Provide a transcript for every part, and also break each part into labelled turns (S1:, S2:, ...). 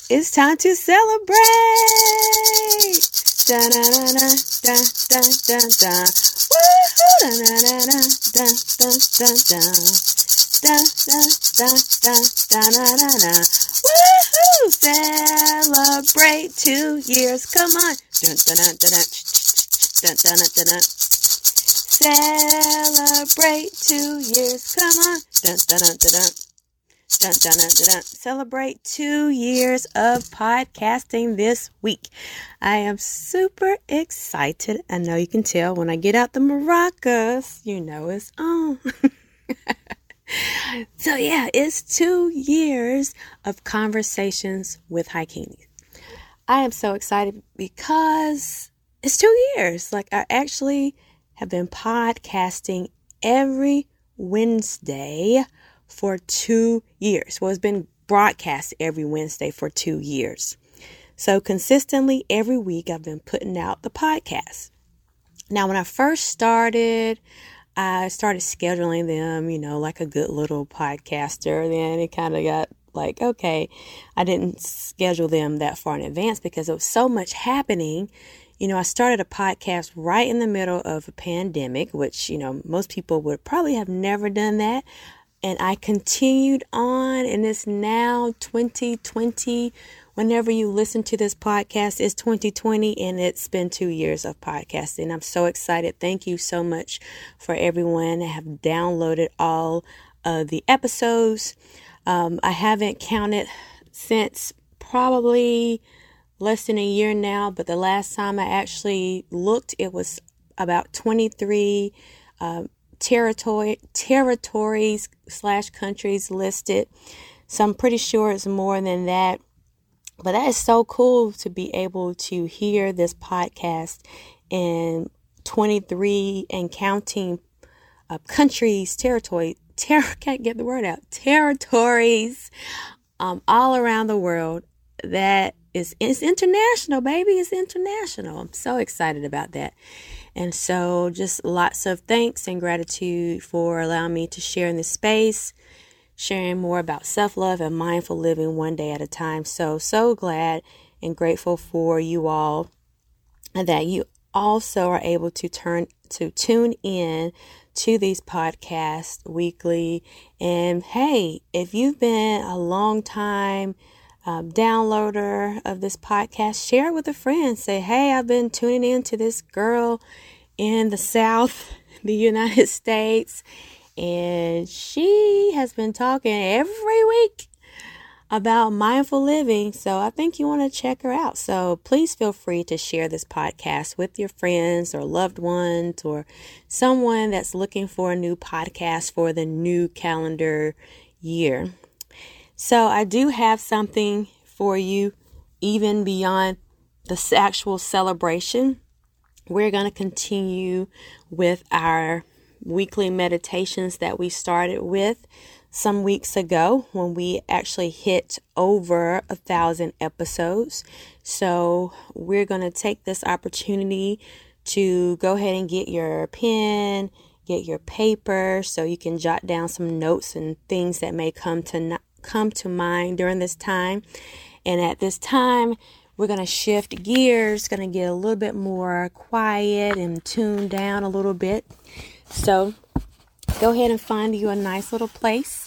S1: It's time to celebrate! Da da da da da da da da. Woohoo! Da da da da da da da da. Da da da da da da da da. Woohoo! Celebrate 2 years. Come on. Dun dun dun dun dun dun dun dun dun. Celebrate 2 years. Come on. Dun dun dun dun dun. Dun, dun, dun, dun, dun. Celebrate 2 years of podcasting this week. I am super excited. I know you can tell when I get out the maracas, you know it's on. So yeah, it's 2 years of conversations with Haikini. I am so excited because it's 2 years. Like I actually have been podcasting every Wednesday for 2 years. Well, it's been broadcast every Wednesday for 2 years. So consistently every week I've been putting out the podcast. Now, when I first started, I started scheduling them, like a good little podcaster. Then it kind of got like, okay, I didn't schedule them that far in advance because there was so much happening. I started a podcast right in the middle of a pandemic, which, most people would probably have never done that. And I continued on, and it's now 2020. Whenever you listen to this podcast, it's 2020, and it's been 2 years of podcasting. I'm so excited. Thank you so much for everyone that have downloaded all of the episodes. I haven't counted since probably less than a year now, but the last time I actually looked, it was about 23 territories/countries listed. So I'm pretty sure it's more than that. But that is so cool to be able to hear this podcast in 23 and counting countries, territories all around the world. It's international, baby. It's international. I'm so excited about that. And so just lots of thanks and gratitude for allowing me to share in this space, sharing more about self-love and mindful living one day at a time. So glad and grateful for you all, and that you also are able to tune in to these podcasts weekly. And hey, if you've been a long time downloader of this podcast, share it with a friend. Say, hey, I've been tuning in to this girl in the South, the United States, and she has been talking every week about mindful living. So I think you want to check her out. So please feel free to share this podcast with your friends or loved ones or someone that's looking for a new podcast for the new calendar year. So I do have something for you even beyond the actual celebration. We're going to continue with our weekly meditations that we started with some weeks ago when we actually hit over 1,000 episodes. So we're going to take this opportunity to go ahead and get your pen, get your paper, so you can jot down some notes and things that may come to mind during this time. And at this time, we're going to shift gears, going to get a little bit more quiet and tune down a little bit. So go ahead and find you a nice little place,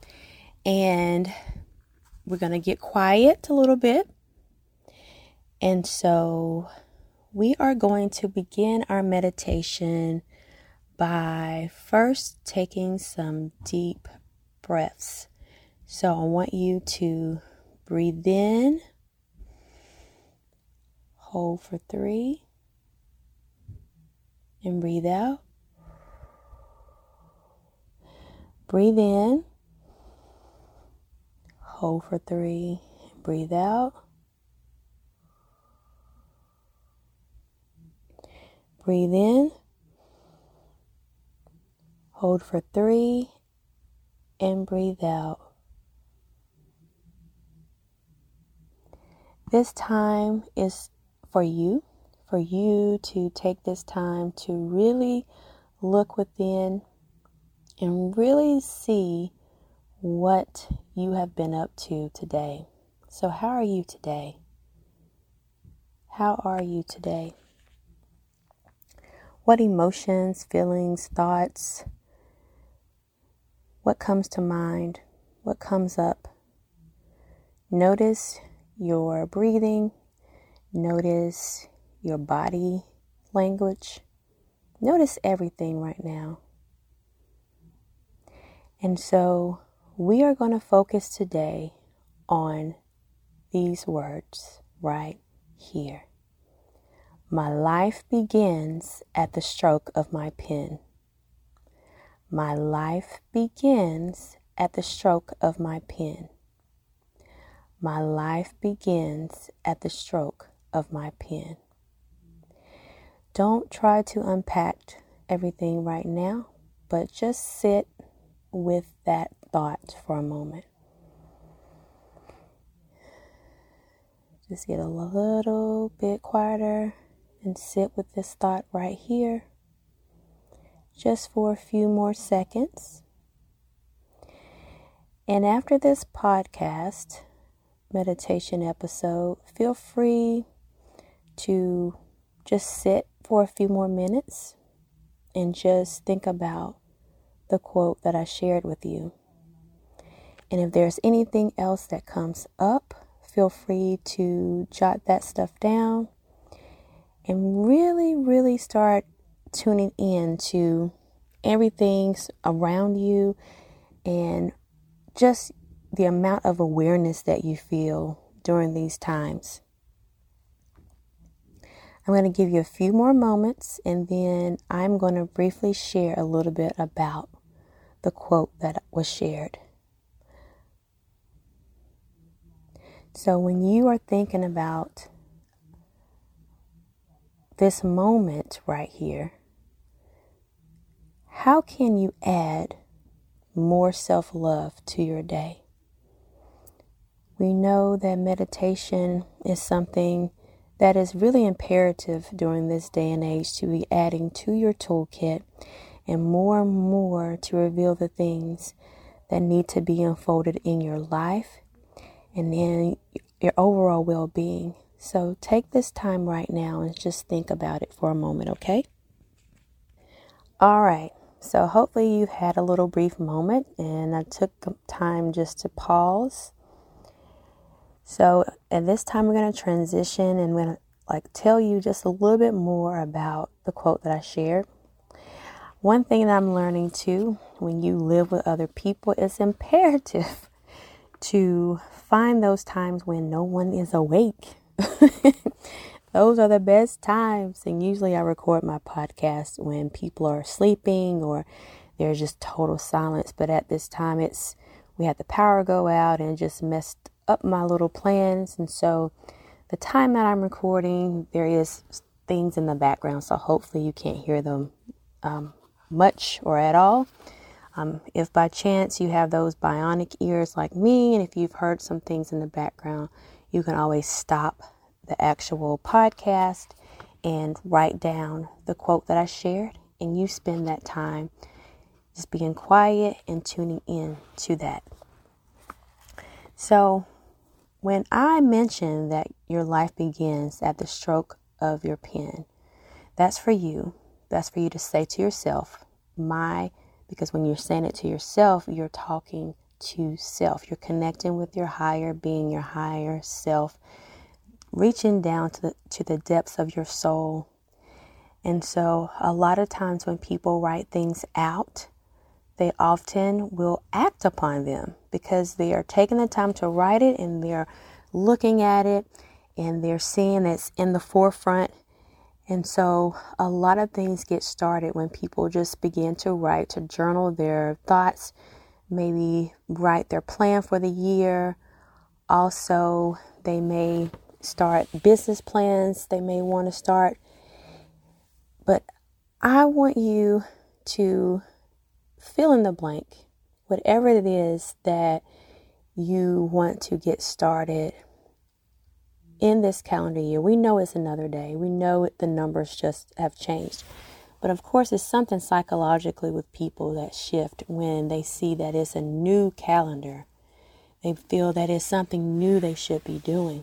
S1: and we're going to get quiet a little bit. And so we are going to begin our meditation by first taking some deep breaths. So I want you to breathe in, hold for 3, and breathe out. Breathe in, hold for 3, and breathe out. Breathe in, hold for 3, and breathe out. This time is for you to take this time to really look within and really see what you have been up to today. So how are you today? How are you today? What emotions, feelings, thoughts, what comes to mind? What comes up? Notice your breathing. Notice your body language. Notice everything right now. And so we are going to focus today on these words right here. My life begins at the stroke of my pen. My life begins at the stroke of my pen. My life begins at the stroke of my pen. Don't try to unpack everything right now, but just sit with that thought for a moment. Just get a little bit quieter and sit with this thought right here just for a few more seconds. And after this podcast meditation episode, feel free to just sit for a few more minutes and just think about the quote that I shared with you. And if there's anything else that comes up, feel free to jot that stuff down and really, really start tuning in to everything around you and just the amount of awareness that you feel during these times. I'm going to give you a few more moments and then I'm going to briefly share a little bit about the quote that was shared. So when you are thinking about this moment right here, how can you add more self-love to your day? We know that meditation is something that is really imperative during this day and age to be adding to your toolkit and more to reveal the things that need to be unfolded in your life and in your overall well-being. So take this time right now and just think about it for a moment, okay? All right. So hopefully you've had a little brief moment and I took time just to pause. So at this time we're going to transition and we're going to tell you just a little bit more about the quote that I shared. One thing that I'm learning too, when you live with other people, it's imperative to find those times when no one is awake. Those are the best times. And usually I record my podcast when people are sleeping or there's just total silence. But at this time we had the power go out and just messed up my little plans. And so the time that I'm recording, there is things in the background. So hopefully you can't hear them much or at all. If by chance you have those bionic ears like me, and if you've heard some things in the background, you can always stop the actual podcast and write down the quote that I shared, and you spend that time just being quiet and tuning in to that. So when I mentioned that your life begins at the stroke of your pen, that's for you. That's for you to say to yourself, because when you're saying it to yourself, you're talking to self. You're connecting with your higher being, your higher self, reaching down to the depths of your soul. And so a lot of times when people write things out, they often will act upon them because they are taking the time to write it and they're looking at it and they're seeing it's in the forefront. And so a lot of things get started when people just begin to write, to journal their thoughts, maybe write their plan for the year. Also, they may start business plans they may want to start. But I want you to fill in the blank, whatever it is that you want to get started in this calendar year. We know it's another day. We know the numbers just have changed. But of course, it's something psychologically with people that shift when they see that it's a new calendar. They feel that it's something new they should be doing.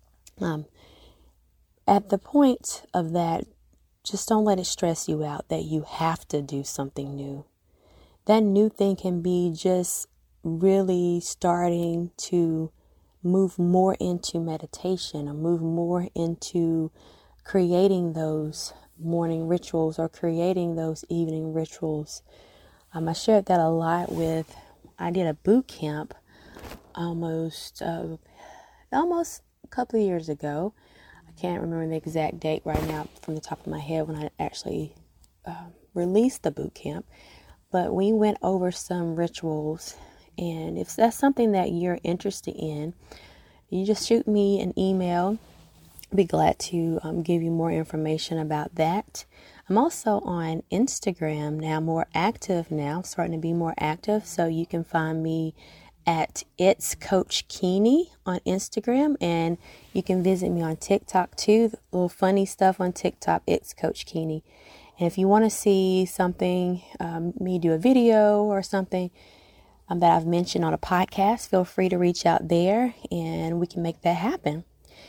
S1: At the point of that, just don't let it stress you out that you have to do something new. That new thing can be just really starting to move more into meditation or move more into creating those morning rituals or creating those evening rituals. I shared that a lot I did a boot camp almost a couple of years ago. I can't remember the exact date right now from the top of my head when I actually released the boot camp. But we went over some rituals, and if that's something that you're interested in, you just shoot me an email. I'd be glad to give you more information about that. I'm also on Instagram now, more active now, starting to be more active. So you can find me at It's Coach Keeney on Instagram, and you can visit me on TikTok too. The little funny stuff on TikTok, It's Coach Keeney. And if you want to see something, me do a video or something that I've mentioned on a podcast, feel free to reach out there and we can make that happen.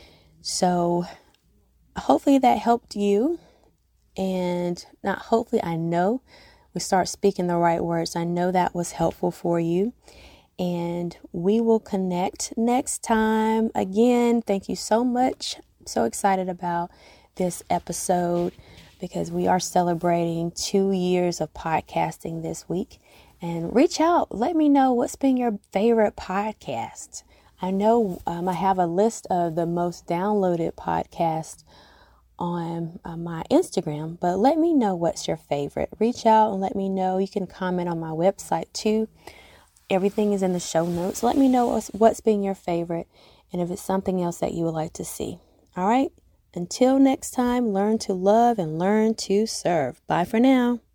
S1: So hopefully that helped you. And not hopefully, I know we start speaking the right words. I know that was helpful for you. And we will connect next time. Again, thank you so much. I'm so excited about this episode because we are celebrating 2 years of podcasting this week. And reach out. Let me know what's been your favorite podcast. I know I have a list of the most downloaded podcasts on my Instagram, but let me know what's your favorite. Reach out and let me know. You can comment on my website too. Everything is in the show notes. Let me know what's been your favorite and if it's something else that you would like to see. All right. Until next time, learn to love and learn to serve. Bye for now.